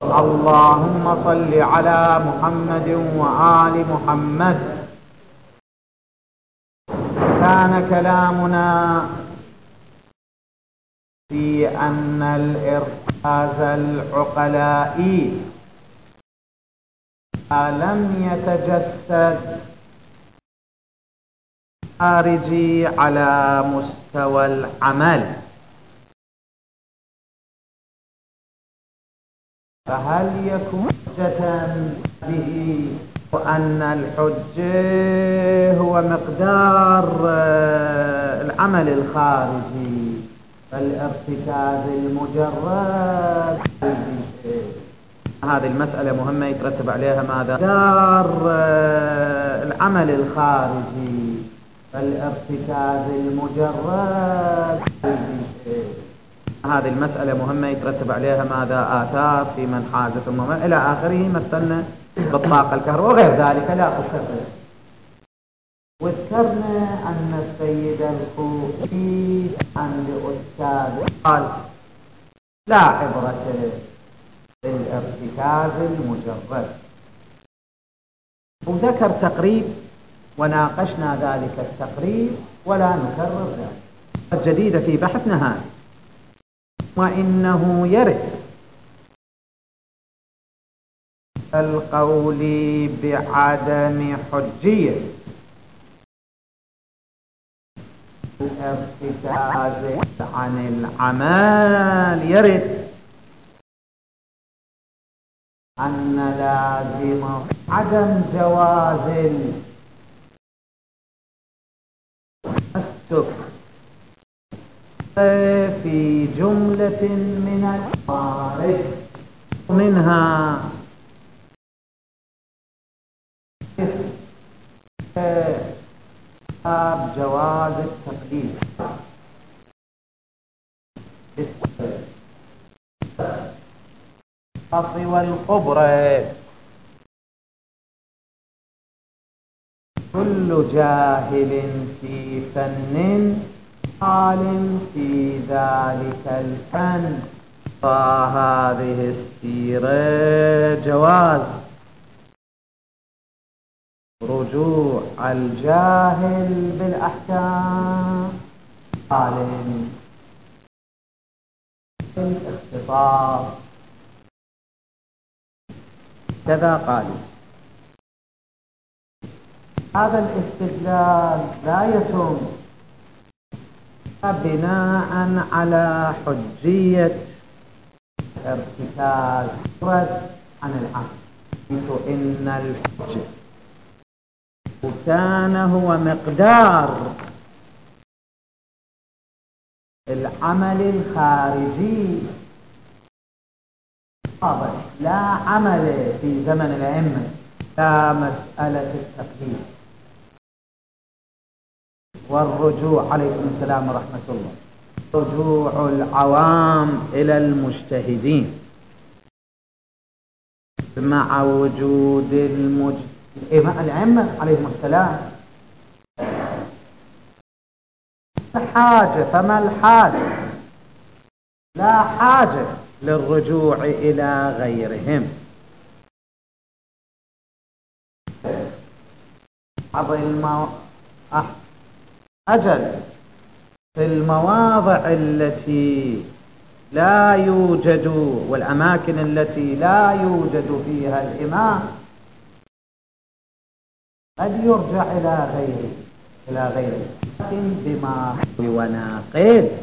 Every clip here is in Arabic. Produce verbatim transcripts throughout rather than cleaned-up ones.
اللهم صل على محمد وآل محمد. كان كلامنا في أن الإركاز العقلائي لم يتجسد خارجي على مستوى العمل، فهل يكون حجة به وأن الحجة هو مقدار العمل الخارجي فالارتكاز المجرد؟ هذه المسألة مهمة يترتب عليها ماذا؟ مقدار العمل الخارجي فالارتكاز المجرد. هذه المسألة مهمة يترتب عليها ماذا؟ آثار في من حاجة المهم إلى آخره، مثلنا بالطاقة الكهربائية وغير ذلك لا تشرف. وذكرنا أن السيد الخوئي عند أستاذ قال لا عبرة بالارتكاز المجرد، وذكر تقريب وناقشنا ذلك التقريب ولا نكرر ذلك. الجديدة في بحثنا هذا، وإنه يرد القول بعدم حجية الارتكاز عن العمل، يرد أن لازم عدم جواز التمسك في جملة من الموارد، منها باب جواز التقليد بالصف والخبرة. كل جاهل في فن عالم في ذلك الفن، فهذه السيرة جواز رجوع الجاهل بالأحكام عالم الاختصاص. كذا قالوا. هذا الاستدلال لا يتم بناء على حجية ارتكاز رد عن العمل، إن الحجة كان هو مقدار العمل الخارجي لا عمل في زمن الأئمة، لا مسألة التقليد والرجوع عليكم السلام ورحمة الله، رجوع العوام إلى المجتهدين مع وجود المج... الأئمة عليهم السلام حاجة. فما الحاجة؟ لا حاجة للرجوع إلى غيرهم. المو... أجل في المواضع التي لا يوجد والأماكن التي لا يوجد فيها الإمام قد يرجع إلى غيره إلى غيره لكن بما وناقل.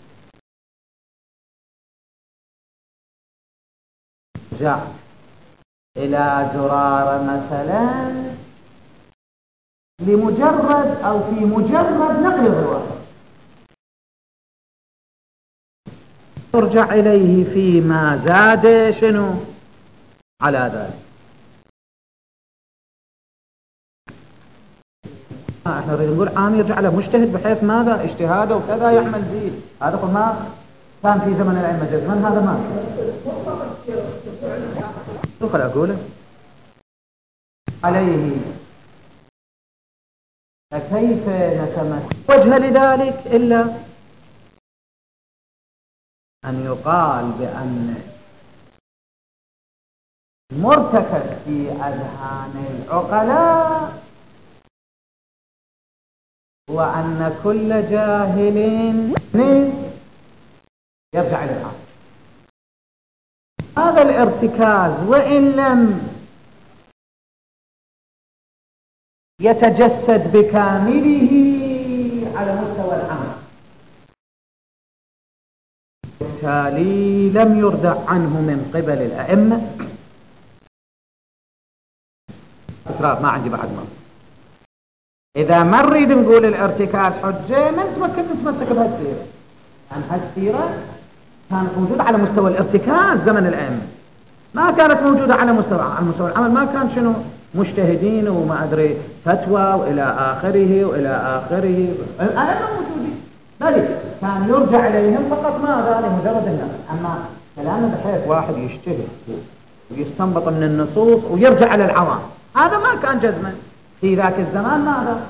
رجع إلى زرارة مثلا لمجرد أو في مجرد نقل الرواية، ترجع إليه فيما زاد شنو على ذلك. احنا نريد نقول عام يرجع له مجتهد بحيث ماذا اجتهاده وكذا يعمل فيه. هذا قل ما كان في زمن الأئمة جزما، هذا ما سوف أقوله عليه. فكيف نتمسك وجه لذلك إلا أن يقال بأن مرتكب في أذهان العقلاء هو أن كل جاهل يرجع إلى الحق. هذا الارتكاز وإن لم يتجسد بكامله على مستوى العمل، بالتالي لم يردع عنه من قبل الأئمة. تكرار، ما عندي بعد ما إذا ما نريد نقول الارتكاز حجة ما نتمكن نتمسك بهالسيرة، يعني هالسيرة كانت موجودة على مستوى الارتكاز زمن الأئمة، ما كانت موجودة على مستوى على مستوى العمل. ما كان شنو مجتهدين وما أدري فتوى وإلى آخره وإلى آخره. الأئمة موجودين، بل كان يرجع إليهم فقط ماذا لمجرد النقل. أما كلامنا بحيث واحد يجتهد ويستنبط من النصوص ويرجع على العوام، هذا ما كان جزما في ذاك الزمان. ماذا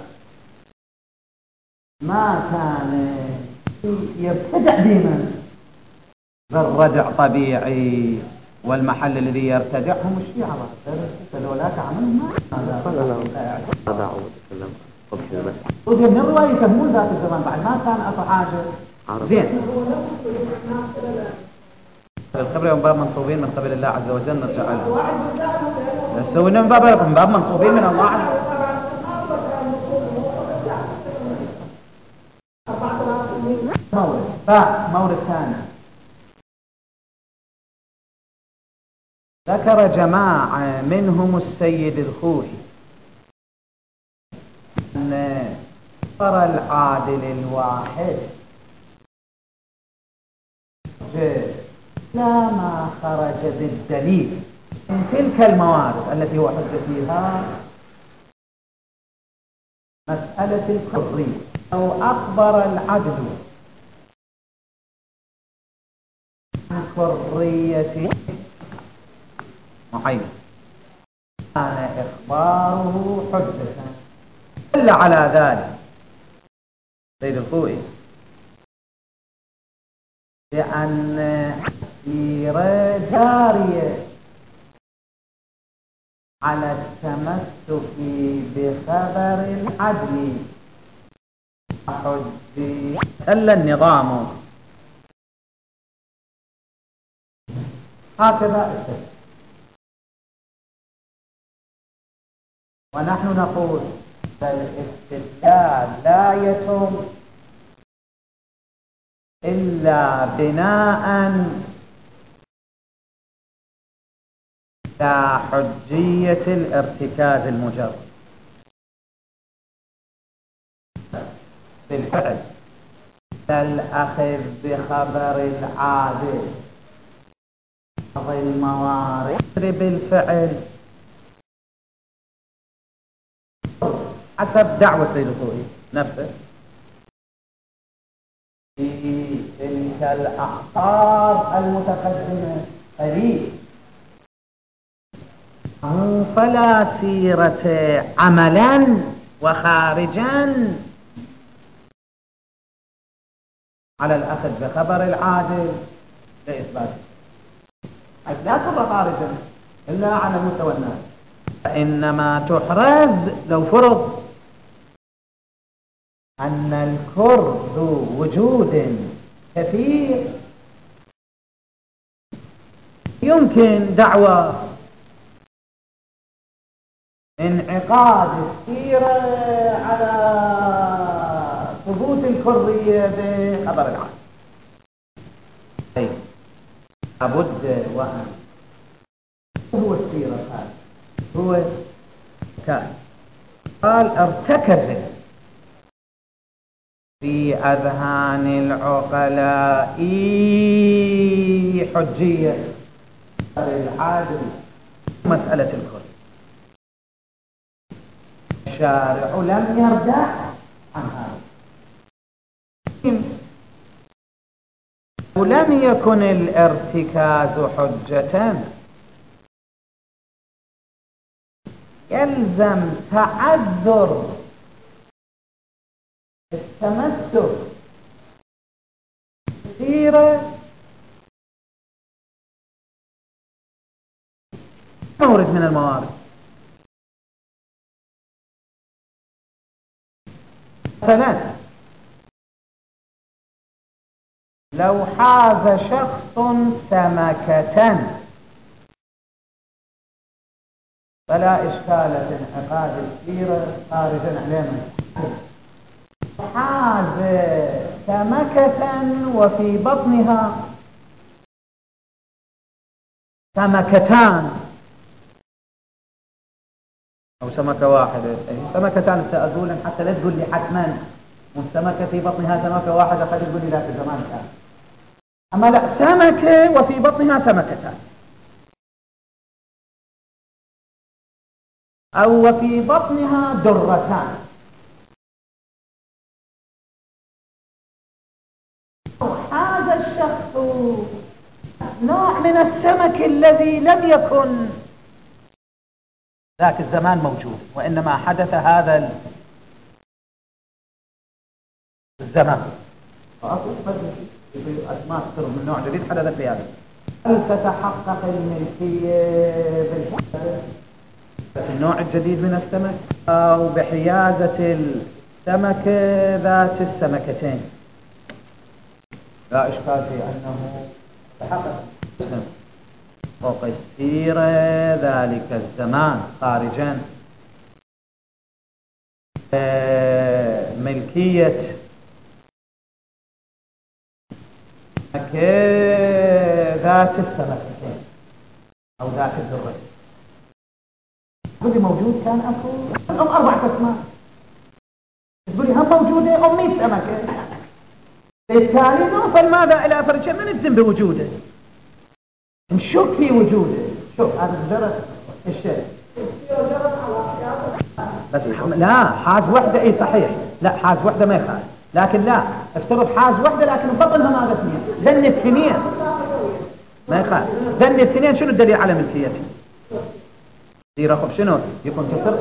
ما كان يبتدع ديما، بالردع طبيعي، والمحل الذي يرتدعهم الشيعة فلولاك عملهم ما هذا هذا أتكلم وجه من رواية يفهمون ذاك الزمان بعد ما كان أصل حاجة زين. الخبر يوم باب منصوبين من قبل الله عز وجل نرجع لها نسوي من باب من باب منصوبين من الله عز وجل. مورد مورد ثاني ذكر جماعة منهم السيد الخوئي أن ترى العادل الواحد لا ما خرج بالدليل من تلك الموارد التي هو حج فيها مسألة الكفر، أو أخبر العدل عن كفرية معين كان إخباره حجة. دل على ذلك سيد الخوئي لأن سيرة جارية على التمسك بخبر العدل حجي إلا النظام هكذا استثنى. ونحن نقول الاستدلال لا يتم إلا بناء على حجية الارتكاز المجرد بالفعل، الأخذ بخبر العادل بعض الموارد بالفعل حسب دعوة سيد الخوئي نفسه في تلك الأحقار المتقدمة قليل، فلا سيرة عملا وخارجا على الأخذ بخبر العادل لإثباته، لا تبقى خارجا إلا على مستوى الناس. إنما تحرز لو فرض أن الكر ذو وجود كثير يمكن دعوى انعقاد السيرة على ثبوت الكرية بخبر العادل. لابد وأن هو السيرة هذا هو كان قال ارتكز في أذهان العقلاء حجية العادل مسألة الكل. الشارع لم يرجع عن هذا، ولم يكن الارتكاز حجة يلزم تعذر التمسك بالسيرة مورد من الموارد. مثلا لو حاز شخص سمكة فلا إشكال في انعقاد السيرة خارجا علينا. حاز سمكة وفي بطنها سمكتان أو سمكة واحدة، سمكتان سأقول حتى لا تقول لي حتما والسمكة في بطنها سمكة واحدة، خلي تقول لي ذاك الزمان كان. أما لا، سمكة وفي بطنها سمكتان أو وفي بطنها درتان. هذا الشخص نوع من السمك الذي لم يكن ذاك الزمان موجود، وإنما حدث هذا الزمان. أسماء تصير من نوع جديد حدثت في هذا. هل تتحقق الملكية بالنوع الجديد من السمك أو بحيازة السمكة ذات السمكتين؟ لا إشكال في أنه تحقق فوق السيرة ذلك الزمان خارجا ملكية ذات السمكتين أو ذات الدرة. تقولي موجود كان أكو الأم أربعة أسماء، تقولي هم موجودة أم مئة سمكة، بالتالي نوصل ماذا إلى فرجة ما نجزم بوجوده، نشك في وجوده. شوف هذا جرت الشيء بس لا حاز وحدة. اي صحيح، لا حاز وحدة ما يخالف، لكن لا افترض حاز وحدة لكن بطنها ماذا اثنين، ذن الاثنين ما يخالف. ذن الاثنين شنو الدليل على ملكيته؟ دي رقم شنو يكون كسر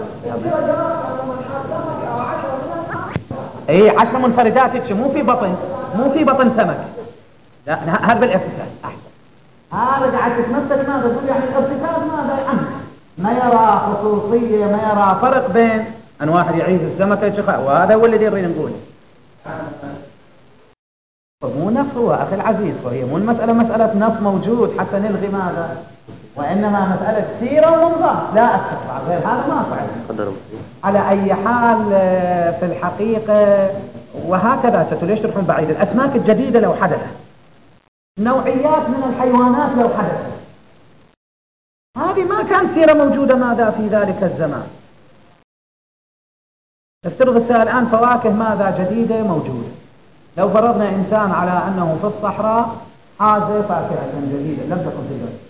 اي عشر منفردات مو في بطن مو في بطن سمك. لا هذا بالارتكاز احسن. هذا قاعد تتمثل ماذا تقول يعني الارتكاز ماذا عنه ما يرى خصوصية، ما يرى فرق بين أن واحد يعيش السمكة شخاء، وهذا هو الذي نريد نقول. مو نص هو أخي العزيز، وهي مو المسألة مسألة نص موجود حتى نلغي ماذا، وإنما مسألة سيرة ونظام لا أكثر، غير هذا ما صعب. على أي حال في الحقيقة وهكذا ستشرحون بعيد الأسماك الجديدة لو حدثت، نوعيات من الحيوانات لو حدثت، هذه ما كان سيرة موجودة ماذا في ذلك الزمان. افترض الآن فواكه ماذا جديدة موجودة، لو فرضنا إنسان على أنه في الصحراء حاز فاكهة جديدة لم تكن في ذلك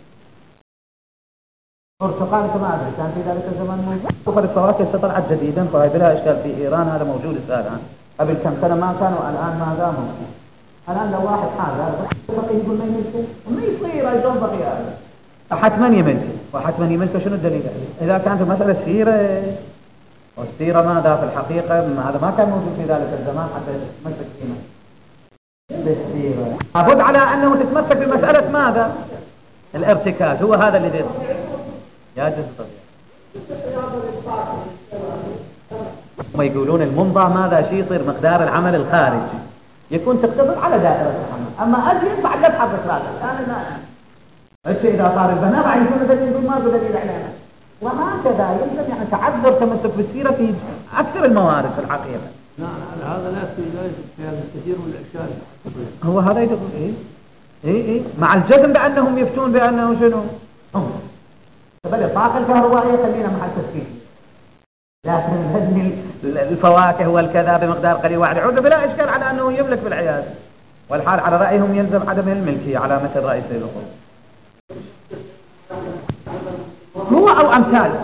برتقال كما أدري كان في ذلك الزمان موجود. وقد الفواكه استطلعت جديدا فهي بلا إشكال في إيران هذا موجود الآن، قبل كم سنة ما كان والآن ماذا موجود. الآن لو واحد حاز هذا فقيه يقول ما يملكه وما يصير أيضا بقي هذا حتما يملكه، وحتما يملكه شنو الدليل؟ إذا كانت المسألة سيرة، والسيرة ماذا في الحقيقة هذا ما كان موجود في ذلك الزمان حتى يتمسك فينا بالسيرة. لابد على أنه تتمسك بمسألة ماذا؟ الارتكاز، هو هذا اللي يا جزء طبيعي. هم يقولون الممضى ماذا شيء يصير مقدار العمل الخارجي يكون تقتصر على دائرة العمل، أما أجل بعد لا تحرك هذا الآن لا الشيء إذا صار البناء بعد يكون دليل ما دليل علينا، وهكذا يلزم يعني تعذر تمسك بالسيرة في أكثر الموارد في الحقيقة. نعم هذا لا يستوي في هذا الكثير من الأشكال. هو هذا يقول إيه إيه إيه مع الجزم بأنهم يفتون بأنه شنو هم بل الطاقة الكهربائية خلينا محل تسكين، لكن هذه الفواكه والكذا بمقدار قليل واحد يعود بلا إشكال على أنه يملك بالعياذ، والحال على رأيهم يلزم عدم الملكية على مثل رئيس الأخوة هو أو أمثال.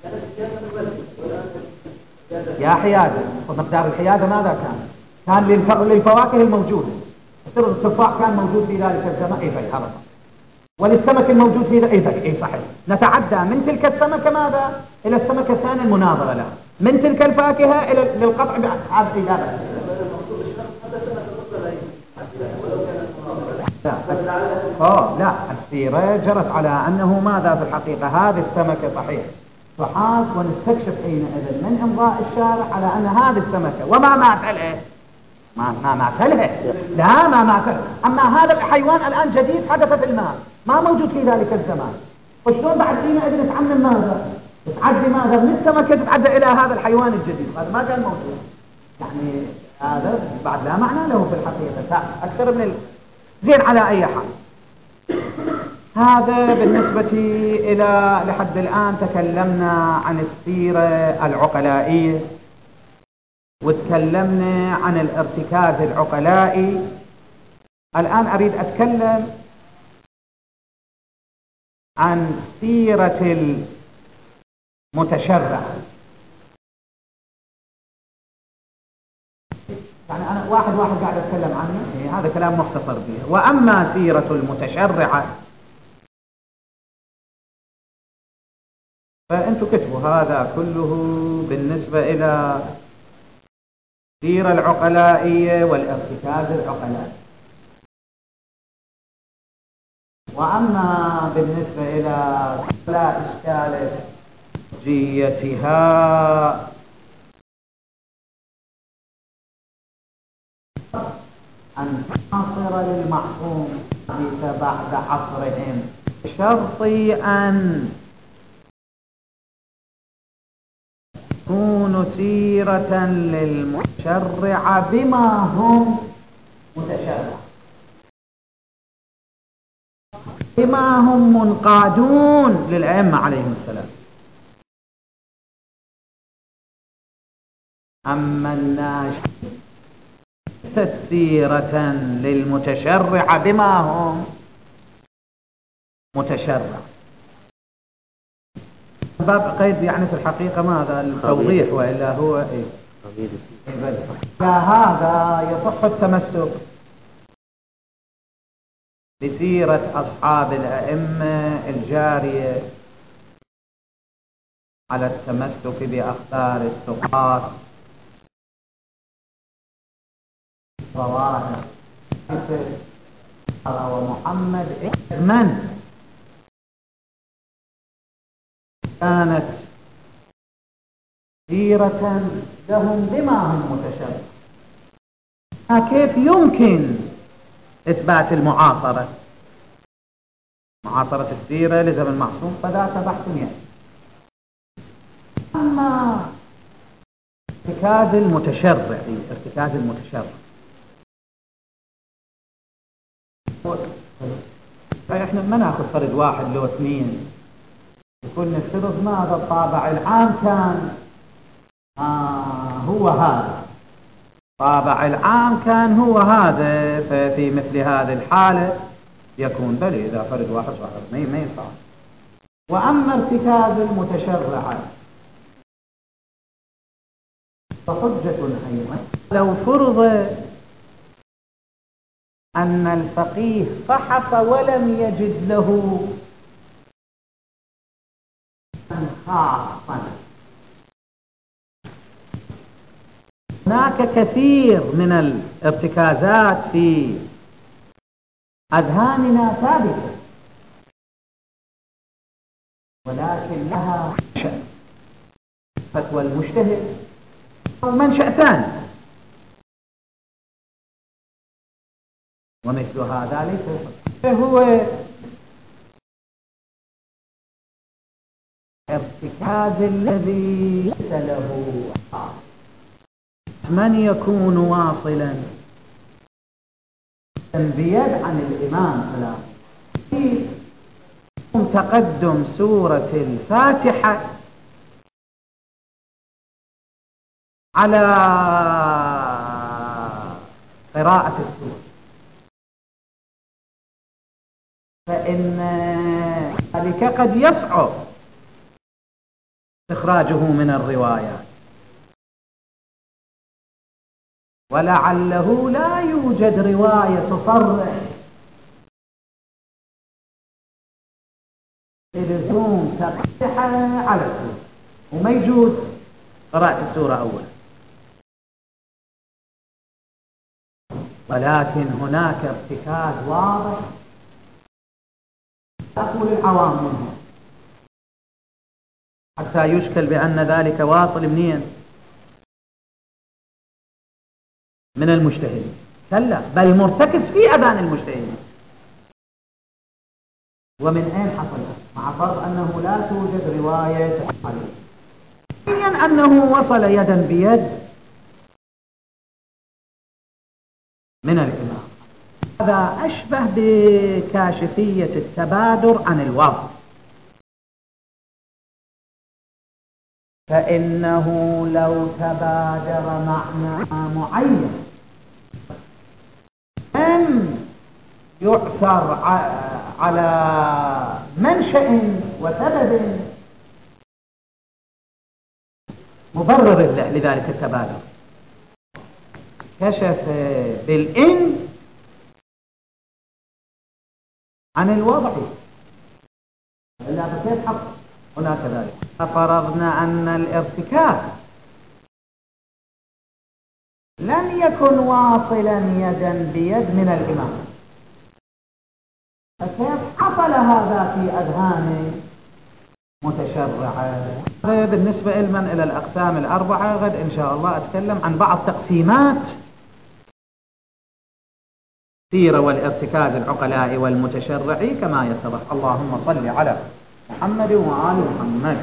يا حيادة ومقدار الحيادة ماذا كان؟ كان للفواكه الموجودة، التفاح كان موجود في ذلك الزمان إيه في حرصة، وللسمك الموجود في ذلك إيه إيه صحيح. نتعدى من تلك السمكة ماذا إلى السمكة الثانية المناظرة لها، من تلك الفاكهة إلى للقطع بهذا. لا أوه لا السيرة جرت على أنه ماذا في الحقيقة هذه السمكة صحيح تحاس ونستكشف حينئذ من إمضاء الشارع على أن هذه السمكة وما معتلها ما ما معتلها لا ما معتلها. أما هذا الحيوان الآن جديد حدث في الماء ما موجود في ذلك الزمان، وشلون بعد حينئذ نتعمم ماذا تتعدي ماذا من السمكة تتعدى إلى هذا الحيوان الجديد، هذا ما كان موجود. يعني هذا بعد لا معنى له في الحقيقة أكثر من ال... زين على أي حال. هذا بالنسبة إلى لحد الآن تكلمنا عن السيرة العقلائية وتكلمنا عن الارتكاز العقلائي. الآن أريد أتكلم عن سيرة المتشرع. يعني أنا واحد واحد قاعد أتكلم عنه، إيه هذا كلام مختصر به. وأما سيرة المتشرعة فأنتوا كتبوا هذا كله بالنسبة إلى السيرة العقلائية والارتكاز العقلائي. وأما بالنسبة إلى لا إشكال جيتها أن تحصر للمحكوم بعد عصرهم بشرط أن تكون سيرة للمشرع بما هم متشرع بما هم منقادون للأئمة عليهم السلام. أما الناشئ سيرة للمتشرع بما هم متشرع. باب قيد يعني في الحقيقة ماذا التوضيح وإلا هو إيه هذا يصح التمسك بسيرة أصحاب الأئمة الجارية على التمسك بأخبار الثقات ظواهر ومحمد من كانت سيرة لهم بما هم متشابه. كيف يمكن إثبات المعاصرة معاصرة السيرة لزمن المعصوم فذاك بحث يعني. أما ارتكاز المتشرع ارتكاز المتشرع فإحنا ما نأخذ فرد واحد لو اثنين، يكون نفترض ماذا الطابع العام كان آه هو هذا الطابع العام كان هو هذا، ففي مثل هذه الحالة يكون بل إذا فرد واحد واحد ما ينفع. وأما ارتكاز المتشرع فحجة أيضا لو فرض أن الفقيه فحص ولم يجد له خاصا. هناك كثير من الارتكازات في أذهاننا ثابتة ولكن لها منشأ، فتوى المجتهد أو منشأ ثاني، ومثل هذا ليس هو ارتكاز الذي ليس له من يكون واصلا بيد عن الإمام فلا في تقدم سورة الفاتحة على قراءة السورة، فإن ذلك قد يصعب إخراجه من الروايات، ولعله لا يوجد رواية تصرح بلزوم تقطيعها على السورة، وما يجوز قراءة السورة أولا. ولكن هناك ارتكاز واضح أقول العوام منه حتى يشكل بأن ذلك واصل منين؟ من المجتهدين. كلا، بل مرتكز في أذان المجتهدين. ومن أين حصل؟ مع فرض أنه لا توجد رواية عليه أنه وصل يدا بيد من الإمام. هذا أشبه بكاشفية التبادر عن الوضع، فإنه لو تبادر معنى معين لم يؤثر على منشأ وسبب مبرر لذلك التبادر، كشف بالإن عن الوضع إلا بكيف حق هنا كذلك. فرضنا أن الارتكاز لم يكن واصلا يدا بيد من الإمام، فكيف حصل هذا في أذهان متشرعة؟ بالنسبة علما إلى الأقسام الأربعة غد إن شاء الله أتكلم عن بعض تقسيمات سيرة والارتكاز العقلاء والمتشرعي كما يتضح. اللهم صل على محمد وآل محمد.